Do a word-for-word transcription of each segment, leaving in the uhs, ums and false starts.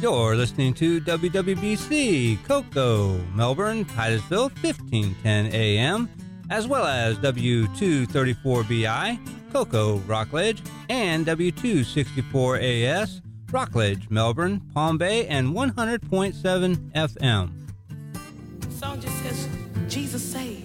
You're listening to W W B C, Cocoa, Melbourne, Titusville, fifteen ten A M, as well as W two thirty-four B I, Cocoa, Rockledge, and W two sixty-four A S, Rockledge, Melbourne, Palm Bay, and one hundred point seven F M. The song just says, Jesus saves.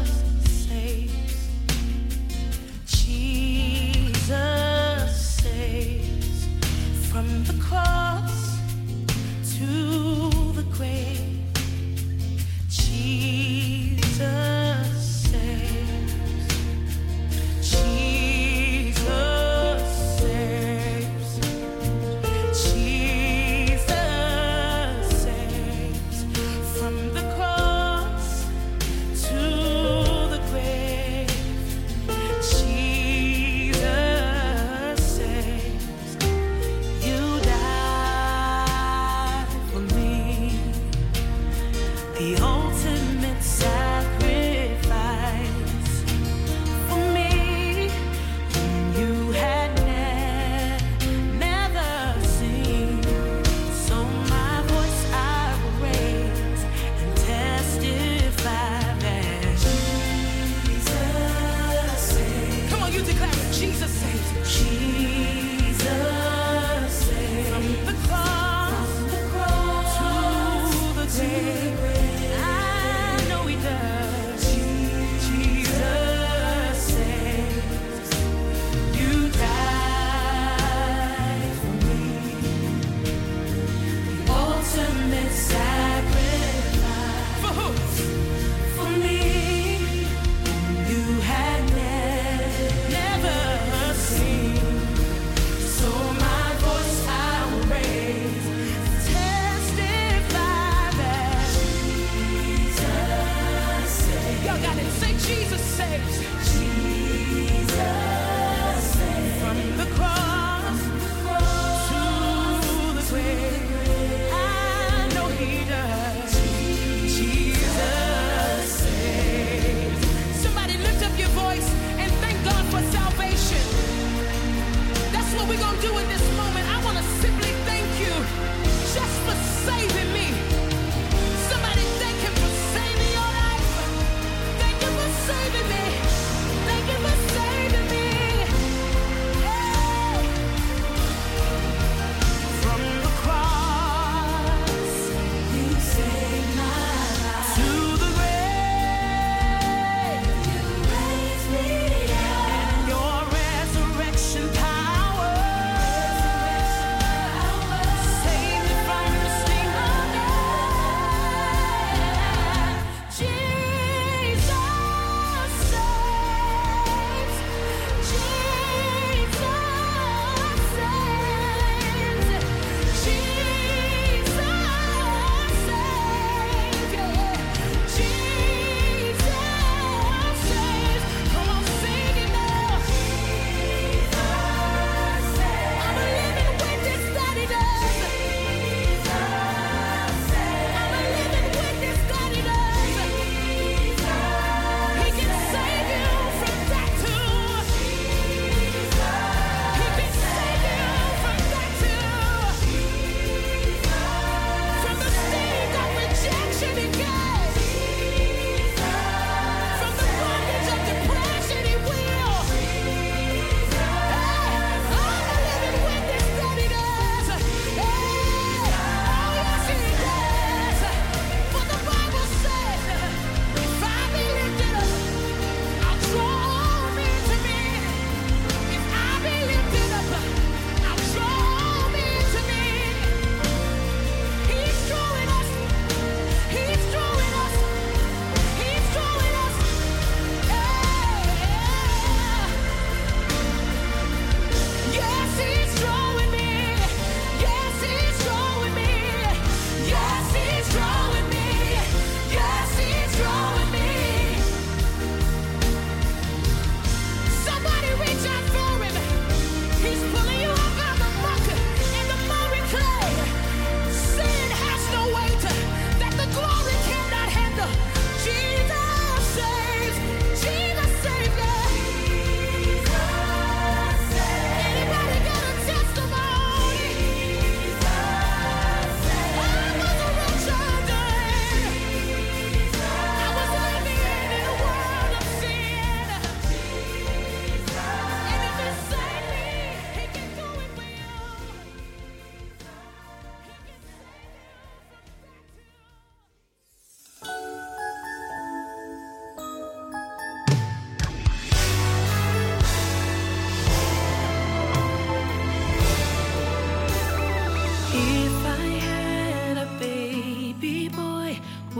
Jesus saves.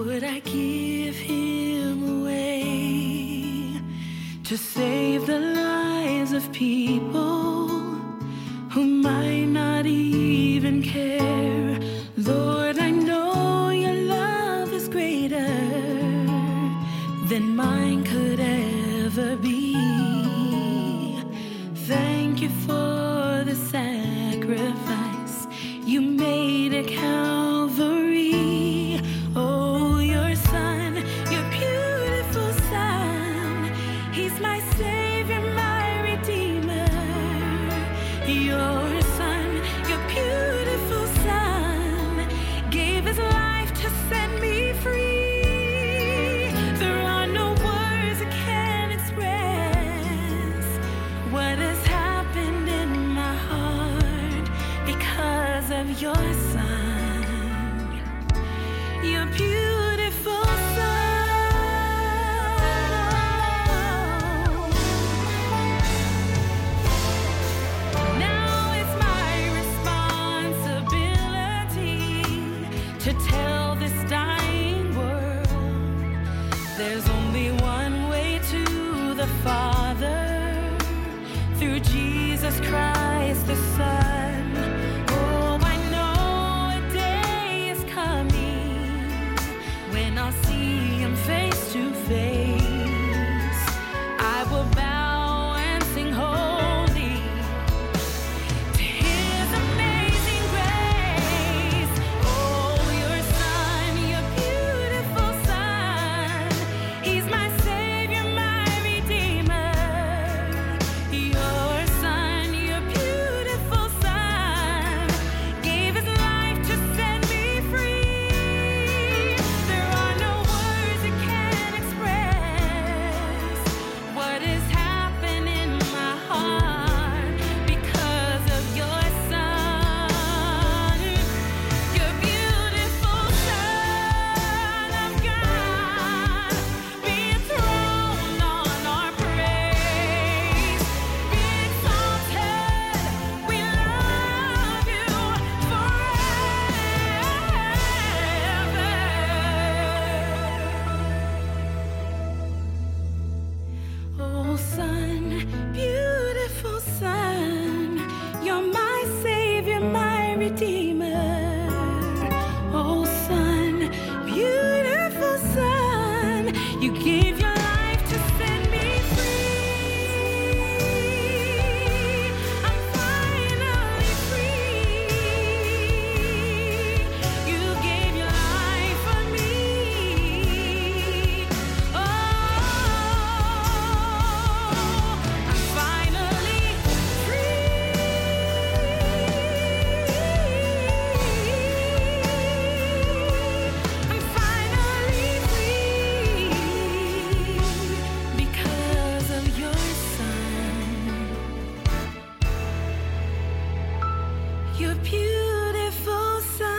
would I give him away to save the lives of people who might not even care? Lord, I know your love is greater than mine could ever be. Thank you for the sacrifice you made at Calvary. Oh, your son, your beautiful son, he's my Savior, my Redeemer. Your son, your beautiful son, gave his life to set me free. There are no words that can express what has happened in my heart because of your son, your beautiful son. Now it's my responsibility to tell this dying world there's only one way to the Father, through Jesus Christ the Son. Oh, I know a day is coming when I'll see him face to face. I will bow and sing holy to his amazing grace. Oh, your son, your beautiful son, he's my Savior, my Redeemer. Your son, your beautiful son, gave his life to set me free. There are no words that can express what is happening in my heart because of your son, your beautiful son of God. Be enthroned on our praise. Be exalted. We love you forever. Oh, son, beautiful son, you're my Savior, my Redeemer. Oh, son, beautiful son, you gave your life to set me free. I'm finally free. You gave your life for me. Oh, I'm finally free. I'm finally free because of your son, your beautiful son.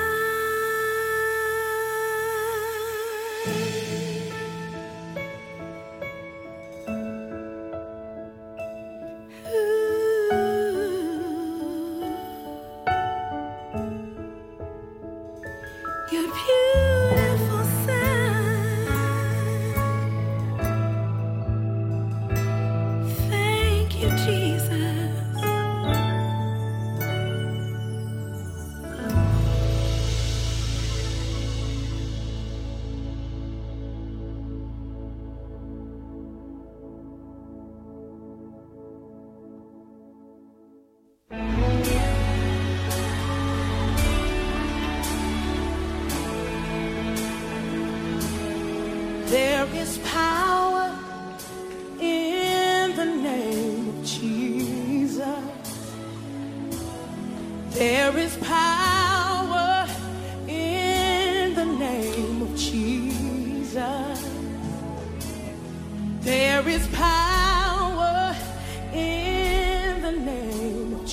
Ooh. Your beautiful son. Thank you, Jesus. There is power in the name of Jesus. There is power in the name of Jesus. There is power in the name of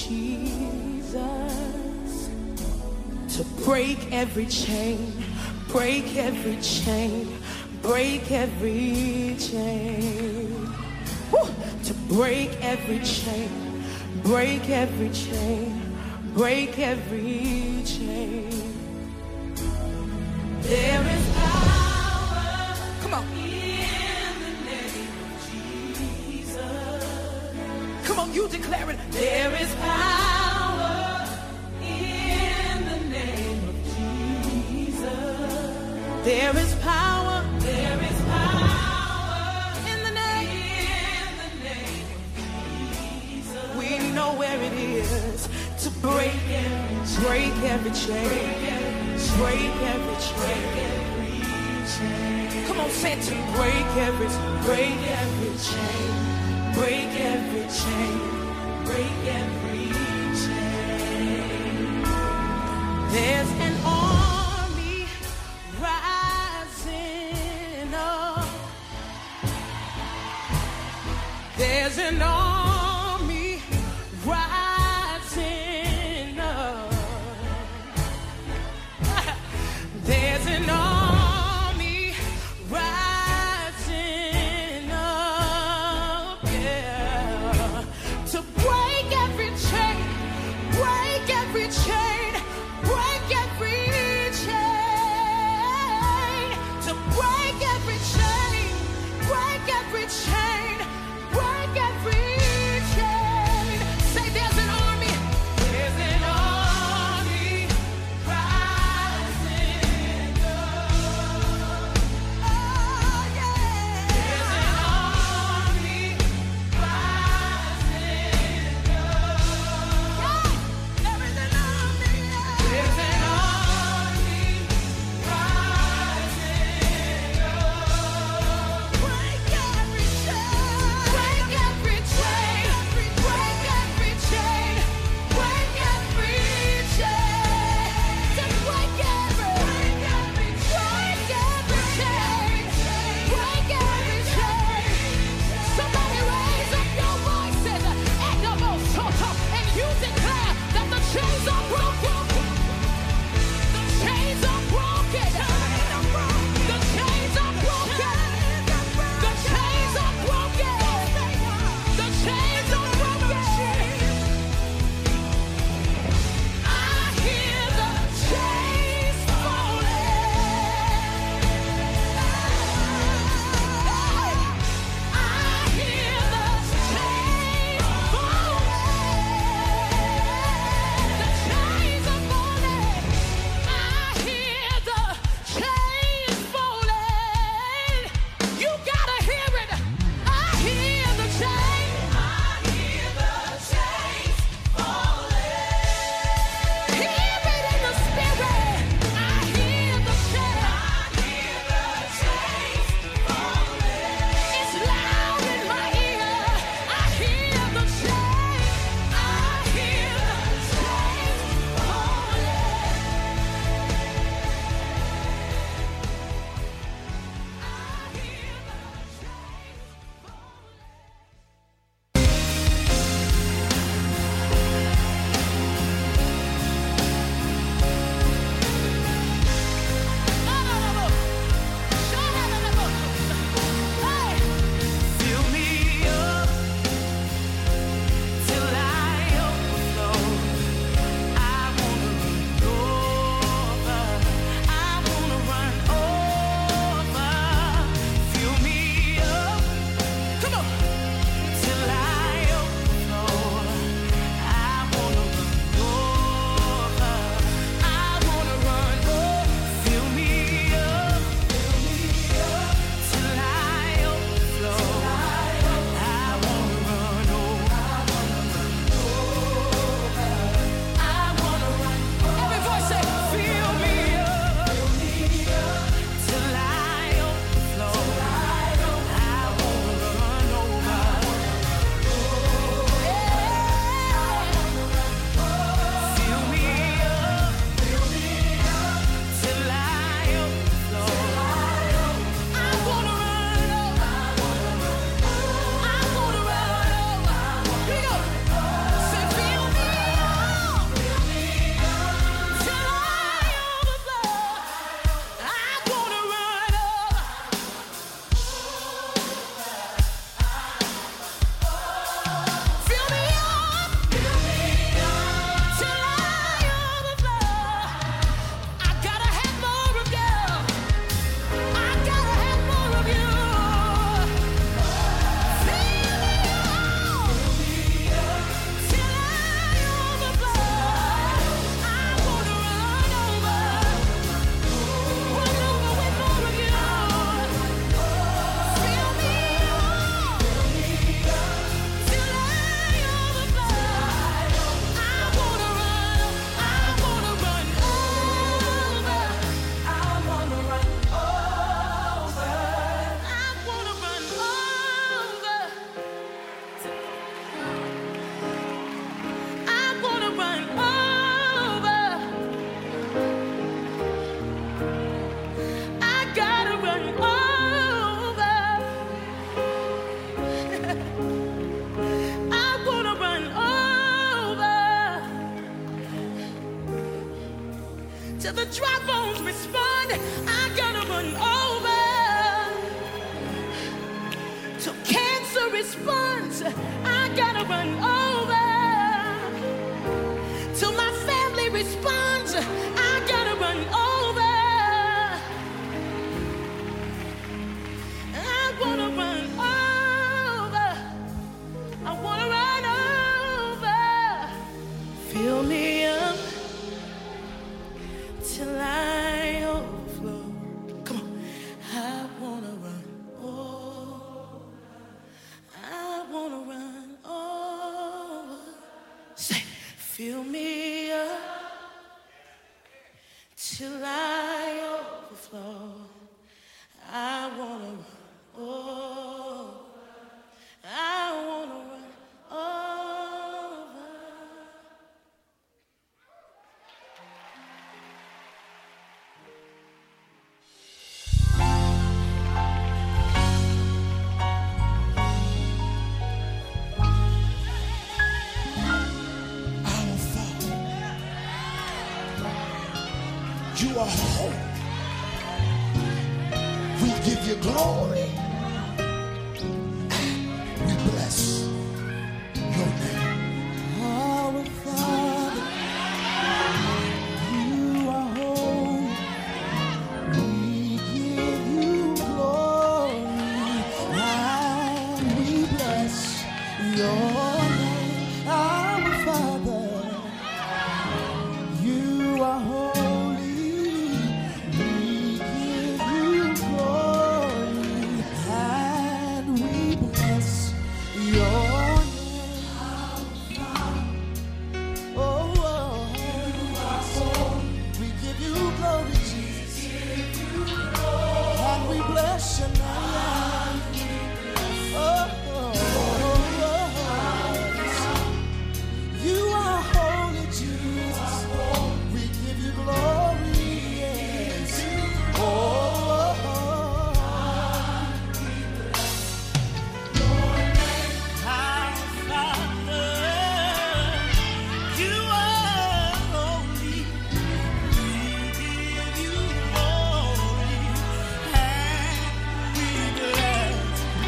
Jesus to break every chain, break every chain. Break every chain. Woo! To break every chain, break every chain, break every chain. There is power. declare it. There is power in the name of Jesus. There is power. There is power in the name. In the name of Jesus. We know where it is to break every, break every chain, break every chain. Come on, say it to me. Break every, break every chain, break every chain, break every chain. There's an army rising up. There's an army rising up. There's an army rising up, yeah, to break every chain, break every chain, break every chain, to break every chain, break every chain, break every Till the dry bones respond, I gotta run over. Till cancer responds, I gotta run over. Till my family responds, I gotta run over. I wanna run over. I wanna run over. Fill me up till I overflow. Come on. I wanna run over. I wanna run over. Say, fill me up till I overflow. I wanna run over. I wanna run over. Our Father, you are holy. We give you glory. We bless your name. Our Father, you are holy. We give you glory and we bless your name. Our Father, you are holy. We give you glory and we bless your name. Oh, oh, we give you glory, Jesus, and we bless your name.